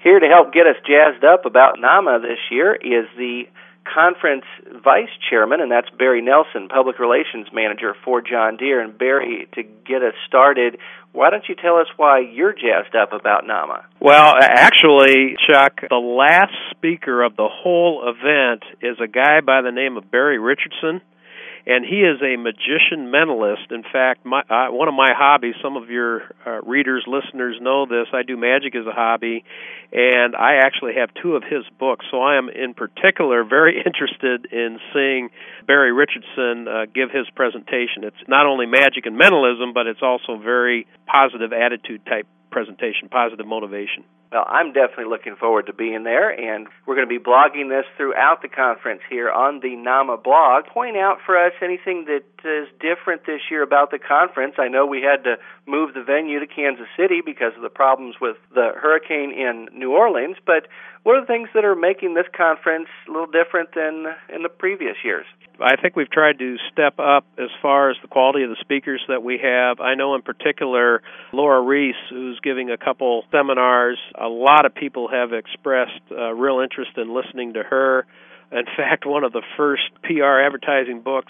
Here to help get us jazzed up about NAMA this year is the conference vice chairman, and that's Barry Nelson, public relations manager for John Deere. And Barry, to get us started, why don't you tell us why you're jazzed up about NAMA? Well, actually, Chuck, the last speaker of the whole event is a guy by the name of Barry Richardson. And he is a magician mentalist. In fact, one of my hobbies, some of your readers, listeners know this, I do magic as a hobby, and I actually have 2 of his books. So I am in particular very interested in seeing Barry Richardson give his presentation. It's not only magic and mentalism, but it's also very positive attitude type presentation, positive motivation. Well, I'm definitely looking forward to being there, and we're going to be blogging this throughout the conference here on the NAMA blog. Point out for us anything that is different this year about the conference. I know we had to move the venue to Kansas City because of the problems with the hurricane in New Orleans, but what are the things that are making this conference a little different than in the previous years? I think we've tried to step up as far as the quality of the speakers that we have. I know in particular Laura Reese, who's giving a couple seminars. A lot of people have expressed real interest in listening to her. In fact, one of the first PR advertising books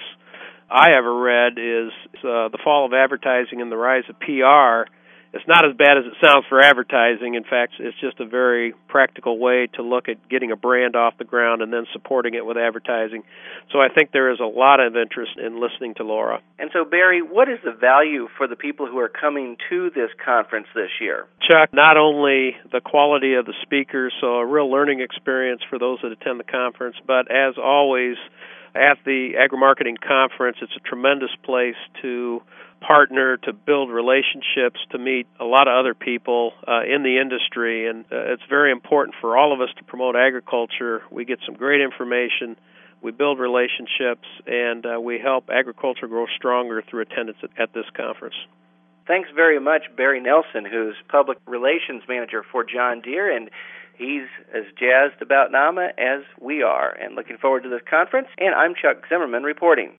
I ever read is The Fall of Advertising and the Rise of PR. It's not as bad as it sounds for advertising. In fact, it's just a very practical way to look at getting a brand off the ground and then supporting it with advertising. So I think there is a lot of interest in listening to Laura. And so, Barry, what is the value for the people who are coming to this conference this year? Chuck, not only the quality of the speakers, so a real learning experience for those that attend the conference, but as always, at the Agri-Marketing Conference, it's a tremendous place to partner, to build relationships, to meet a lot of other people in the industry, and it's very important for all of us to promote agriculture. We get some great information, we build relationships, and we help agriculture grow stronger through attendance at this conference. Thanks very much, Barry Nelson, who's public relations manager for John Deere, and he's as jazzed about NAMA as we are, and looking forward to this conference. And I'm Chuck Zimmerman reporting.